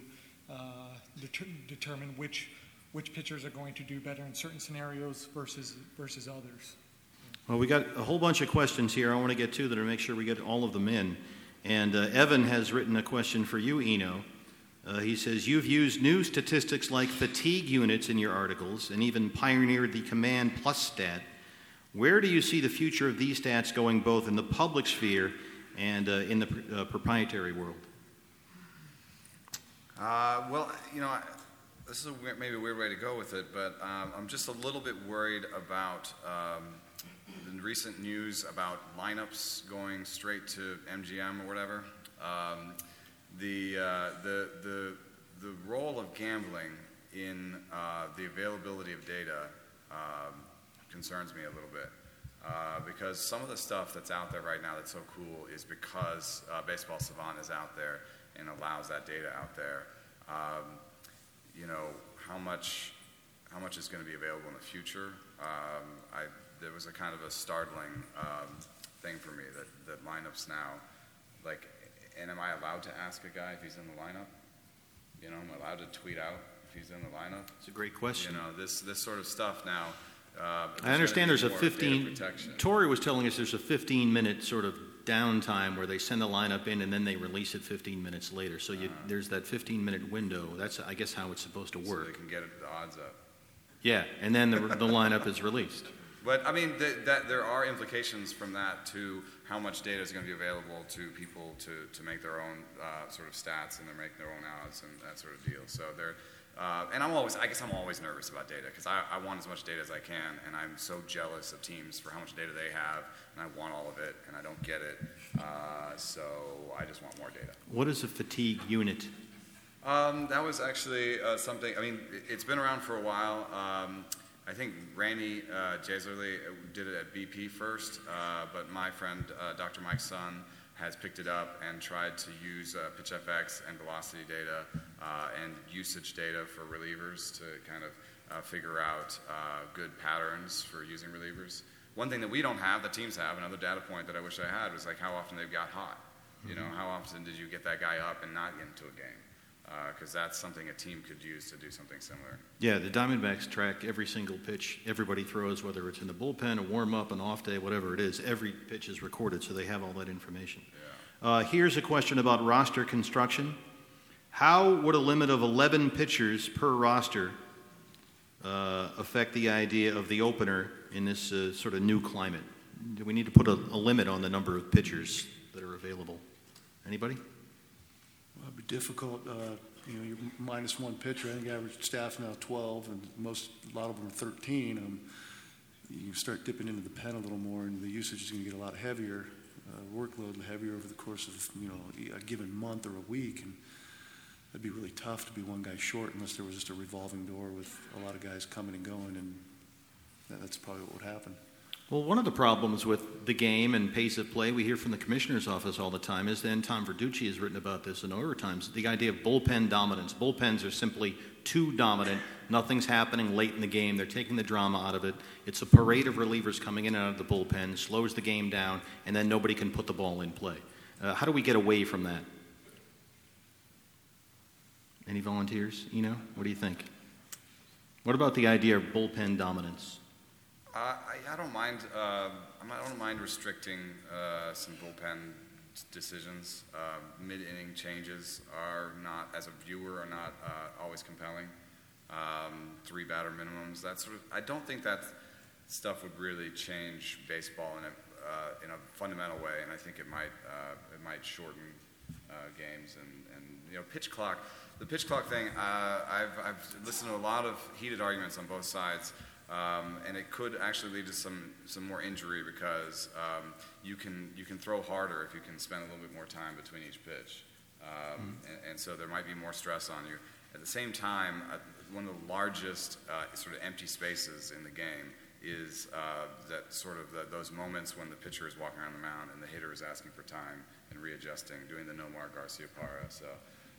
determine which pitchers are going to do better in certain scenarios versus others. Well, we got a whole bunch of questions here. I want to get to that and make sure we get all of them in. And Evan has written a question for you, Eno. He says, you've used new statistics like fatigue units in your articles and even pioneered the Command Plus stat. Where do you see the future of these stats going, both in the public sphere and in the proprietary world? This is maybe a weird way to go with it, but I'm just a little bit worried about the recent news about lineups going straight to MGM or whatever. The role of gambling in the availability of data concerns me a little bit, because some of the stuff that's out there right now that's so cool is because Baseball Savant is out there and allows that data out there. How much is going to be available in the future? There was a kind of a startling thing for me that lineups now, and am I allowed to ask a guy if he's in the lineup? Am I allowed to tweet out if he's in the lineup? It's a great question. This sort of stuff now. I understand there's a 15. Tori was telling us there's a 15-minute sort of downtime where they send the lineup in and then they release it 15 minutes later. So there's that 15-minute window. That's, I guess, how it's supposed to work. So they can get the odds up. Yeah, and then the lineup is released. But I mean, there are implications from that to how much data is going to be available to people to make their own sort of stats and make their own odds and that sort of deal. So and I guess I'm always nervous about data because I want as much data as I can, and I'm so jealous of teams for how much data they have, and I want all of it, and I don't get it. So I just want more data. What is a fatigue unit? That was actually something. I mean, it's been around for a while. I think Randy Jaserly did it at BP first, but my friend Dr. Mike Sun has picked it up and tried to use PitchFX and velocity data and usage data for relievers to kind of figure out good patterns for using relievers. One thing that we don't have, that teams have, another data point that I wish I had, was like how often they've got hot. You know, how often did you get that guy up and not get into a game? Because that's something a team could use to do something similar. Yeah, the Diamondbacks track every single pitch everybody throws, whether it's in the bullpen, a warm-up, an off day, whatever it is. Every pitch is recorded, so they have all that information. Yeah. Here's a question about roster construction. How would a limit of 11 pitchers per roster affect the idea of the opener in this sort of new climate? Do we need to put a limit on the number of pitchers that are available? Anybody? Well, it'd be difficult. You're minus one pitcher. I think average staff's now 12, and a lot of them are 13. You start dipping into the pen a little more, and the usage is going to get a lot heavier, workload heavier over the course of a given month or a week, and it'd be really tough to be one guy short unless there was just a revolving door with a lot of guys coming and going, and that's probably what would happen. Well, one of the problems with the game and pace of play we hear from the commissioner's office all the time is, and Tom Verducci has written about this a number of times, the idea of bullpen dominance. Bullpens are simply too dominant. Nothing's happening late in the game. They're taking the drama out of it. It's a parade of relievers coming in and out of the bullpen, slows the game down, and then nobody can put the ball in play. How do we get away from that? Any volunteers? Eno, what do you think? What about the idea of bullpen dominance? I don't mind. I don't mind restricting some bullpen decisions. Mid-inning changes are not, as a viewer, are not always compelling. 3 batter minimums. That sort of. I don't think that stuff would really change baseball in a fundamental way, and I think it might shorten games and pitch clock. The pitch clock thing. I've listened to a lot of heated arguments on both sides. And it could actually lead to some more injury because you can throw harder if you can spend a little bit more time between each pitch, and so there might be more stress on you. At the same time, one of the largest sort of empty spaces in the game is that sort of those moments when the pitcher is walking around the mound and the hitter is asking for time and readjusting, doing the Nomar Garciaparra. So.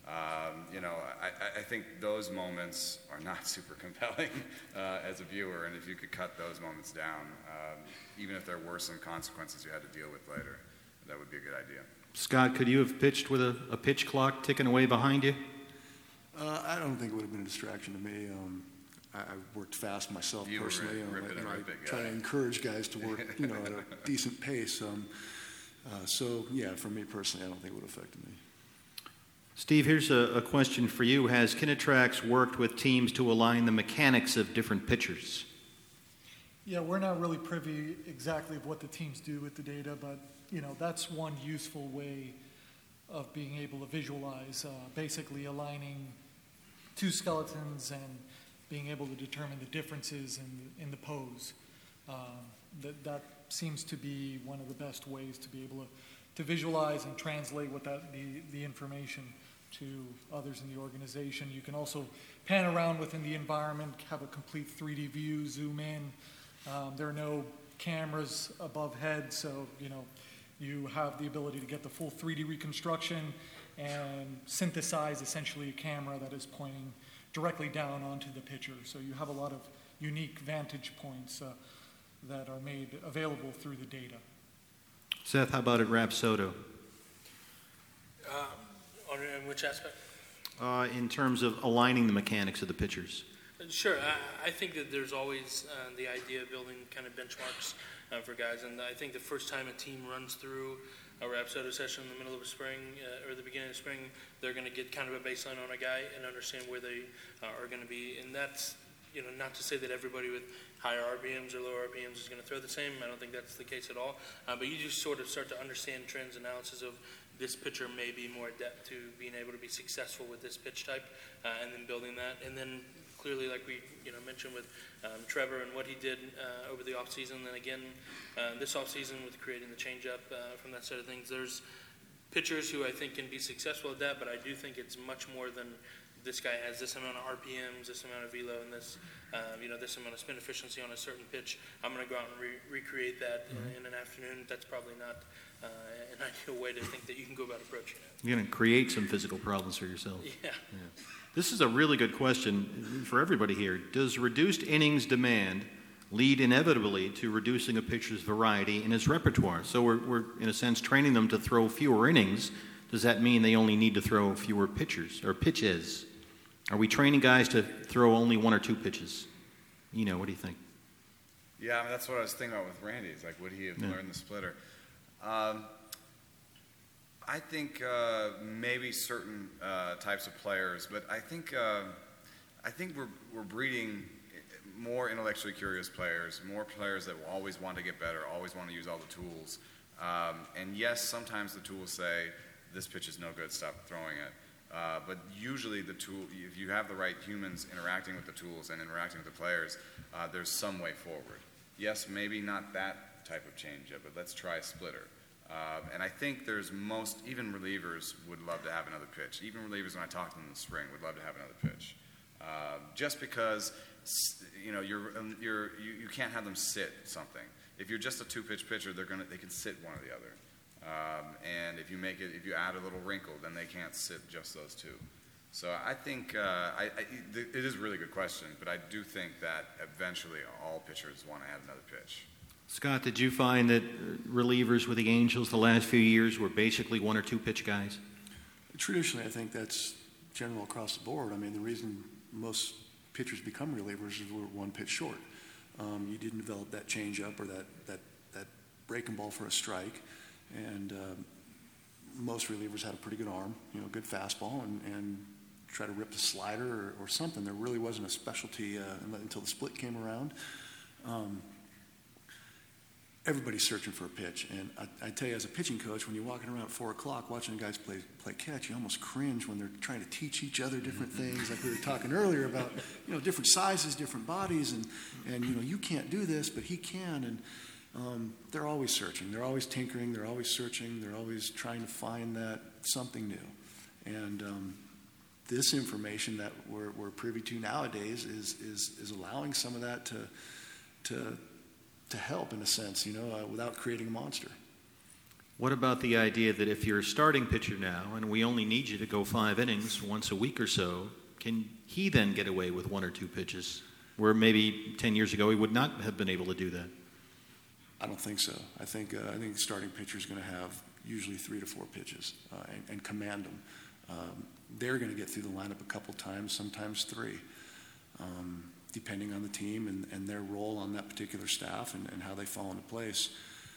I think those moments are not super compelling as a viewer, and if you could cut those moments down, even if there were some consequences you had to deal with later, that would be a good idea. Scott, could you have pitched with a pitch clock ticking away behind you? I don't think it would have been a distraction to me. I worked fast myself personally. I try to encourage guys to work, at a decent pace. So for me personally, I don't think it would have affected me. Steve, here's a question for you. Has Kinetrax worked with teams to align the mechanics of different pitchers? Yeah, we're not really privy exactly of what the teams do with the data, but that's one useful way of being able to visualize, basically aligning 2 skeletons and being able to determine the differences in the pose. That seems to be one of the best ways to be able to visualize and translate what the information to others in the organization. You can also pan around within the environment, have a complete 3D view, zoom in. There are no cameras above head, so you have the ability to get the full 3D reconstruction and synthesize essentially a camera that is pointing directly down onto the pitcher. So you have a lot of unique vantage points that are made available through the data. Seth, how about at Rapsodo? In which aspect? In terms of aligning the mechanics of the pitchers. Sure. I think that there's always the idea of building kind of benchmarks for guys. And I think the first time a team runs through a Rapsodo session in the middle of spring or the beginning of spring, they're going to get kind of a baseline on a guy and understand where they are going to be. And that's, not to say that everybody with higher RPMs or lower RPMs is going to throw the same. I don't think that's the case at all. But you just sort of start to understand trends, analysis of this pitcher may be more adept to being able to be successful with this pitch type, and then building that. And then clearly, like we mentioned with Trevor and what he did over the offseason, and again this offseason with creating the changeup from that side of things, there's pitchers who I think can be successful at that, but I do think it's much more than this guy has this amount of RPMs, this amount of velo, and this, this amount of spin efficiency on a certain pitch. I'm going to go out and recreate that in an afternoon. That's probably not an ideal way to think that you can go about approaching it. You're going to create some physical problems for yourself. Yeah. This is a really good question for everybody here. Does reduced innings demand lead inevitably to reducing a pitcher's variety in his repertoire? So we're in a sense, training them to throw fewer innings. Does that mean they only need to throw fewer pitches? Are we training guys to throw only one or two pitches? What do you think? Yeah, I mean, that's what I was thinking about with Randy. It's like, would he have learned the splitter? I think maybe certain types of players, but I think we're breeding more intellectually curious players, more players that will always want to get better, always want to use all the tools. And yes, sometimes the tools say, this pitch is no good, stop throwing it. But usually the tool, if you have the right humans interacting with the tools and interacting with the players, there's some way forward. Yes, maybe not that type of changeup, but let's try a splitter. And I think even relievers would love to have another pitch. Even relievers, when I talk to them in the spring, would love to have another pitch. Just because, you can't have them sit something. If you're just a two-pitch pitcher, they can sit one or the other. And if you add a little wrinkle, then they can't sit just those two. So I think it is a really good question, but I do think that eventually all pitchers want to add another pitch. Scott, did you find that relievers with the Angels the last few years were basically one or two pitch guys? Traditionally, I think that's general across the board. I mean, the reason most pitchers become relievers is we're one pitch short. You didn't develop that changeup or that breaking ball for a strike. And most relievers had a pretty good arm, good fastball, and try to rip the slider or something. There really wasn't a specialty until the split came around. Everybody's searching for a pitch. And I tell you, as a pitching coach, when you're walking around at 4 o'clock watching guys play catch, you almost cringe when they're trying to teach each other different things. Like we were talking earlier about, different sizes, different bodies, and you can't do this, but he can. And they're always searching. They're always tinkering. They're always searching. They're always trying to find that something new. And this information that we're privy to nowadays is allowing some of that to help in a sense, without creating a monster. What about the idea that if you're a starting pitcher now and we only need you to go 5 innings once a week or so, can he then get away with 1 or 2 pitches where maybe 10 years ago he would not have been able to do that? I don't think so. I think the starting pitcher is going to have usually 3 to 4 pitches and command them. They're going to get through the lineup a couple times, sometimes 3, depending on the team and their role on that particular staff and how they fall into place.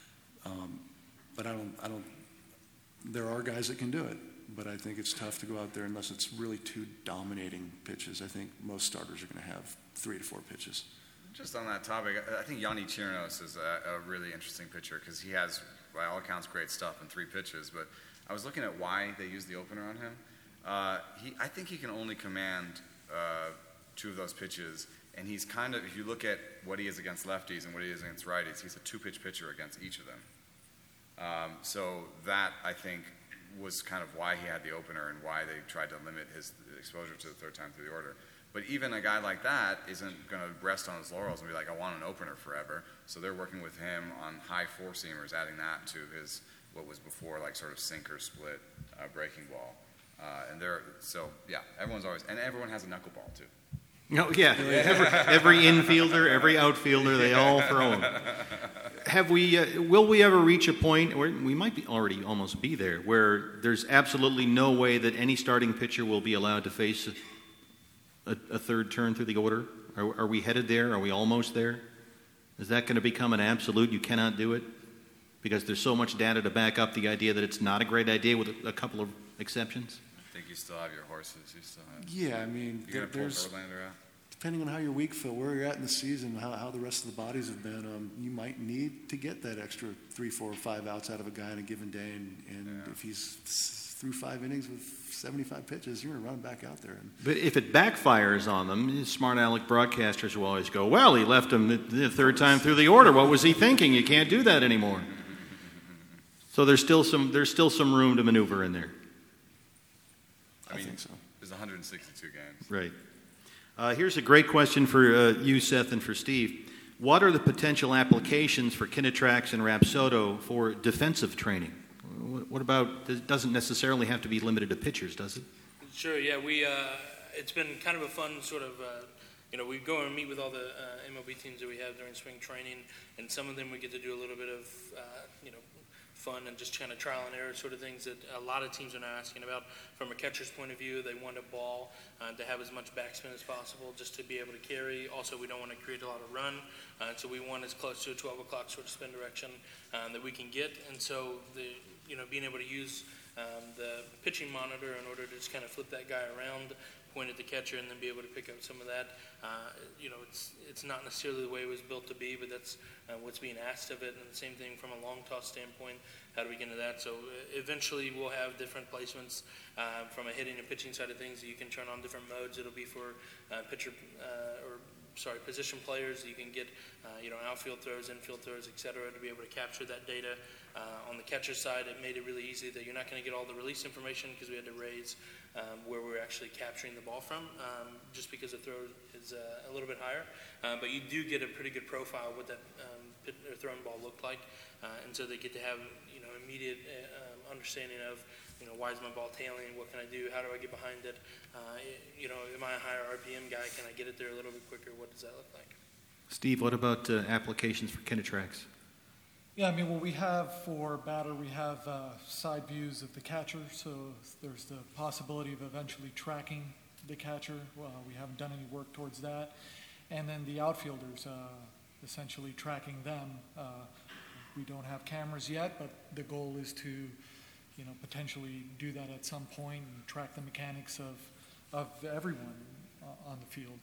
But I don't. There are guys that can do it, but I think it's tough to go out there unless it's really 2 dominating pitches. I think most starters are going to have 3 to 4 pitches. Just on that topic, I think Yanni Chirinos is a really interesting pitcher because he has, by all accounts, great stuff in 3 pitches. But I was looking at why they used the opener on him. I think he can only command 2 of those pitches, and he's kind of, if you look at what he is against lefties and what he is against righties, he's a 2-pitch pitcher against each of them. So that, I think, was kind of why he had the opener and why they tried to limit his exposure to the third time through the order. But even a guy like that isn't going to rest on his laurels and be like, I want an opener forever. So they're working with him on high 4-seamers, adding that to his, what was before like sort of sinker split breaking ball. Everyone's always, and everyone has a knuckleball too. No, yeah. Every infielder, every outfielder, they all throw them. Will we ever reach a point, or we might be already almost be there, where there's absolutely no way that any starting pitcher will be allowed to face a third turn through the order? Are we headed there? Are we almost there? Is that going to become an absolute? You cannot do it? Because there's so much data to back up the idea that it's not a great idea with a couple of exceptions? I think you still have your horses. You still have. Yeah, I mean, there's Verlander out? Depending on how your week feel, where you're at in the season, how the rest of the bodies have been, you might need to get that extra 3, 4, 5 outs out of a guy on a given day. And if he's through 5 innings with 75 pitches, you're going to run back out there. But if it backfires on them, smart aleck broadcasters will always go, well, he left him the third time through the order. What was he thinking? You can't do that anymore. So there's still some room to maneuver in there. I think so. There's 162 games. Right. Here's a great question for you, Seth, and for Steve. What are the potential applications for Kinetrax and Rapsodo for defensive training? What about, it doesn't necessarily have to be limited to pitchers, does it? Sure, yeah. It's been kind of a fun sort of, we go and meet with all the MLB teams that we have during spring training, and some of them we get to do a little bit of, fun and just kind of trial and error sort of things that a lot of teams are now asking about. From a catcher's point of view, they want a ball to have as much backspin as possible just to be able to carry. Also, we don't want to create a lot of run, so we want as close to a 12 o'clock sort of spin direction that we can get. And so, being able to use the pitching monitor in order to just kind of flip that guy around, point at the catcher, and then be able to pick up some of that. It's not necessarily the way it was built to be, but that's what's being asked of it. And the same thing from a long toss standpoint. How do we get into that? So eventually we'll have different placements from a hitting and pitching side of things that you can turn on different modes. It'll be for position players. You can get outfield throws, infield throws, etc. to be able to capture that data. On the catcher side, it made it really easy that you're not going to get all the release information because we had to raise where we're actually capturing the ball from, just because the throw is a little bit higher. But you do get a pretty good profile of what that thrown ball looked like, and so they get to have immediate understanding of why is my ball tailing? What can I do? How do I get behind it? Am I a higher RPM guy? Can I get it there a little bit quicker? What does that look like? Steve, what about applications for Kinetrax? Yeah, I mean, what we have for batter, we have side views of the catcher, so there's the possibility of eventually tracking the catcher. We haven't done any work towards that. And then the outfielders, essentially tracking them. We don't have cameras yet, but the goal is to, potentially do that at some point and track the mechanics of everyone on the field.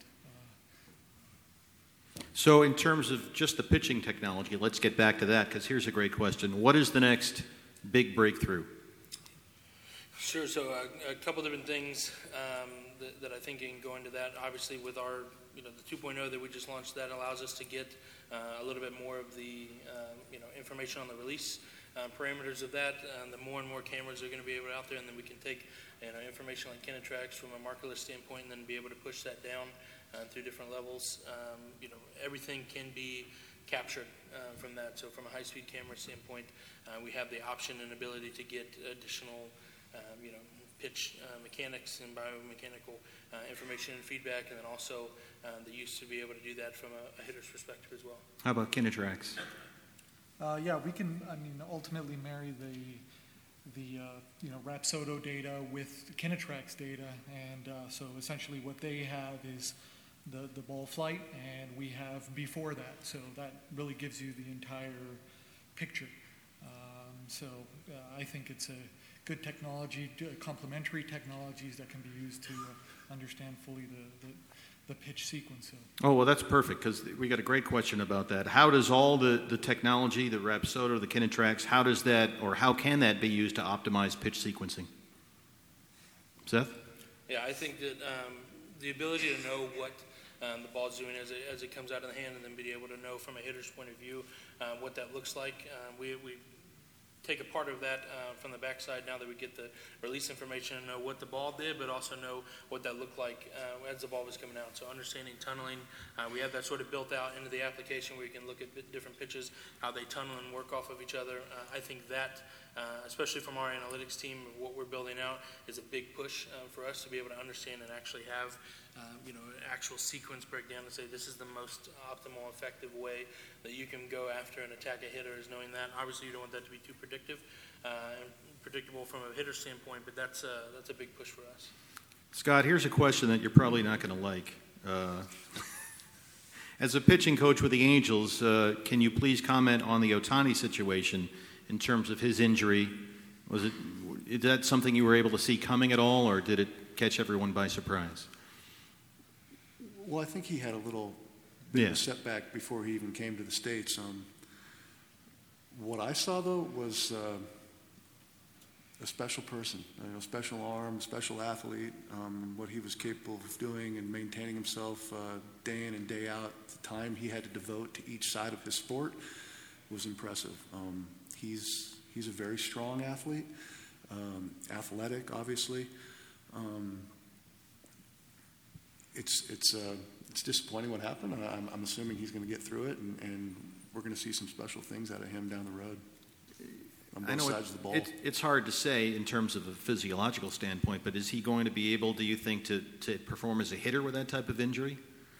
So in terms of just the pitching technology, let's get back to that, because here's a great question. What is the next big breakthrough? Sure. So a couple different things that I think can go into that. Obviously, with our the 2.0 that we just launched, that allows us to get a little bit more of the information on the release parameters of that. The more and more cameras are going to be able to out there, and then we can take information like Kinetrax from a markerless standpoint, and then be able to push that down through different levels. Everything can be captured from that. So from a high-speed camera standpoint, we have the option and ability to get additional pitch mechanics and biomechanical information and feedback, and then also the use to be able to do that from a hitter's perspective as well. How about Kinetrax? We can, ultimately marry the Rapsodo data with Kinetrax data, and so essentially what they have is the ball flight, and we have before that, so that really gives you the entire picture. I think it's a good technology, complementary technologies that can be used to understand fully the pitch sequence. Oh, well, that's perfect, because we got a great question about that. How does all the technology, the Rapsodo, the Kinetrax, how does that, or how can that be used to optimize pitch sequencing? Seth? Yeah, I think that the ability to know what the ball's doing as it comes out of the hand, and then be able to know from a hitter's point of view what that looks like. We take a part of that from the backside now that we get the release information and know what the ball did, but also know what that looked like as the ball was coming out. So understanding tunneling, we have that sort of built out into the application where you can look at different pitches, how they tunnel and work off of each other. I think that, especially from our analytics team, what we're building out is a big push for us to be able to understand and actually have an actual sequence breakdown to say this is the most optimal, effective way that you can go after and attack a hitter, is knowing that. Obviously, you don't want that to be too predictive and predictable from a hitter standpoint, but that's a big push for us. Scott, here's a question that you're probably not going to like. As a pitching coach with the Angels, can you please comment on the Ohtani situation in terms of his injury? Is that something you were able to see coming at all, or did it catch everyone by surprise? Well, I think he had a little bit of a setback before he even came to the States. What I saw, though, was a special person, a special arm, special athlete. What he was capable of doing and maintaining himself day in and day out, the time he had to devote to each side of his sport was impressive. He's He's a very strong athlete, athletic, obviously. It's disappointing what happened. I'm assuming he's going to get through it, and we're going to see some special things out of him down the road on both sides of the ball. It's hard to say in terms of a physiological standpoint, but is he going to be able, do you think, to perform as a hitter with that type of injury?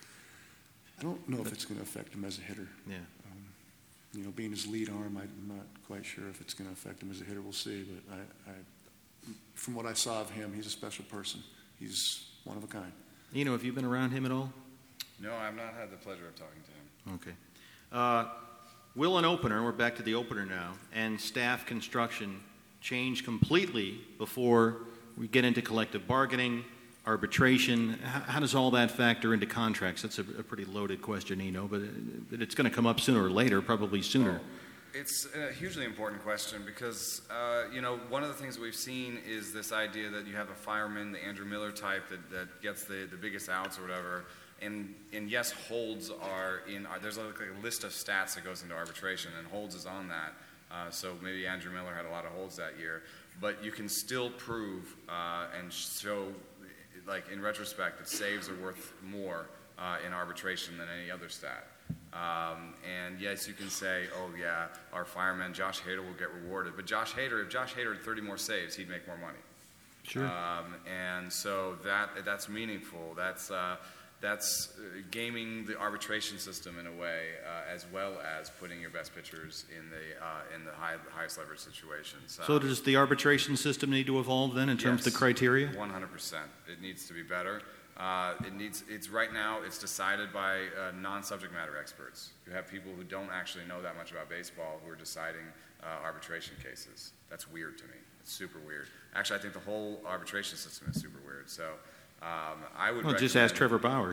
I don't know if it's going to affect him as a hitter. Yeah. Being his lead arm, I'm not quite sure if it's going to affect him as a hitter. We'll see. But from what I saw of him, he's a special person. He's one of a kind. Have you been around him at all? No, I've not had the pleasure of talking to him. Okay. Will an opener, we're back to the opener now, and staff construction change completely before we get into collective bargaining, arbitration? How does all that factor into contracts? That's a pretty loaded question, but it's going to come up sooner or later, probably sooner. It's a hugely important question because, one of the things we've seen is this idea that you have a fireman, the Andrew Miller type, that gets the biggest outs or whatever. And yes, holds are there's like a list of stats that goes into arbitration, and holds is on that. So maybe Andrew Miller had a lot of holds that year. But you can still prove and show, like in retrospect, that saves are worth more in arbitration than any other stat. And yes, you can say, oh yeah, our fireman Josh Hader will get rewarded. But if Josh Hader had 30 more saves, he'd make more money. Sure. And so that's meaningful. That's gaming the arbitration system in a way, as well as putting your best pitchers in the highest leverage situations. So does the arbitration system need to evolve then in terms of the criteria? 100%. It needs to be better. It's right now it's decided by non-subject matter experts. You have people who don't actually know that much about baseball who are deciding arbitration cases. That's weird to me. It's super weird. Actually, I think the whole arbitration system is super weird. So I would just ask Trevor Bauer.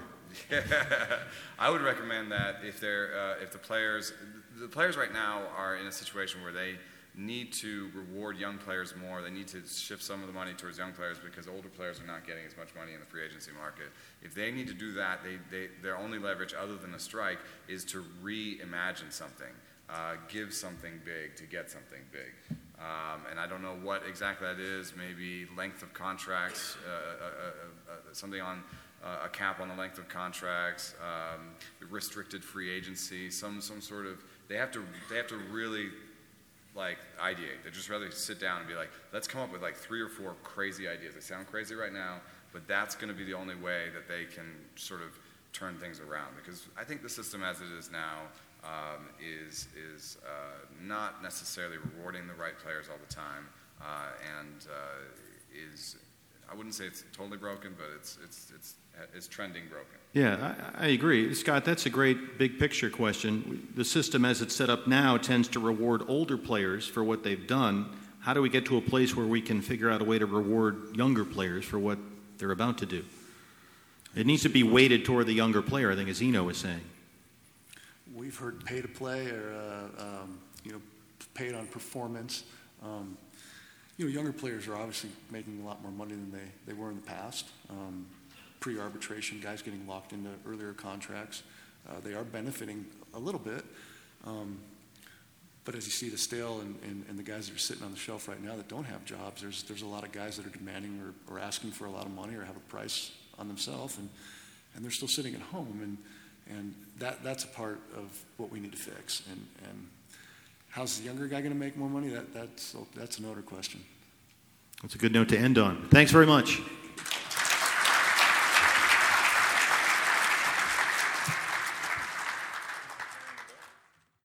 I would recommend that if the players right now are in a situation where they need to reward young players more. They need to shift some of the money towards young players because older players are not getting as much money in the free agency market. If they need to do that, their only leverage other than a strike is to reimagine something, give something big to get something big. And I don't know what exactly that is, maybe length of contracts, something on a cap on the length of contracts, restricted free agency, some sort of, they have to really ideate. They'd just rather sit down and be like, let's come up with 3 or 4 crazy ideas. They sound crazy right now, but that's going to be the only way that they can sort of turn things around. Because I think the system as it is now is not necessarily rewarding the right players all the time, and is, I wouldn't say it's totally broken, but it's trending broken. Yeah, I agree. Scott, that's a great big picture question. The system as it's set up now tends to reward older players for what they've done. How do we get to a place where we can figure out a way to reward younger players for what they're about to do? It needs to be weighted toward the younger player, I think, as Eno was saying. We've heard pay to play or paid on performance. Younger players are obviously making a lot more money than they were in the past. Pre-arbitration, guys getting locked into earlier contracts. They are benefiting a little bit. But as you see the stale and the guys that are sitting on the shelf right now that don't have jobs, there's a lot of guys that are demanding or asking for a lot of money or have a price on themselves, and they're still sitting at home. And that's a part of what we need to fix. And how's the younger guy going to make more money? That's another question. That's a good note to end on. Thanks very much.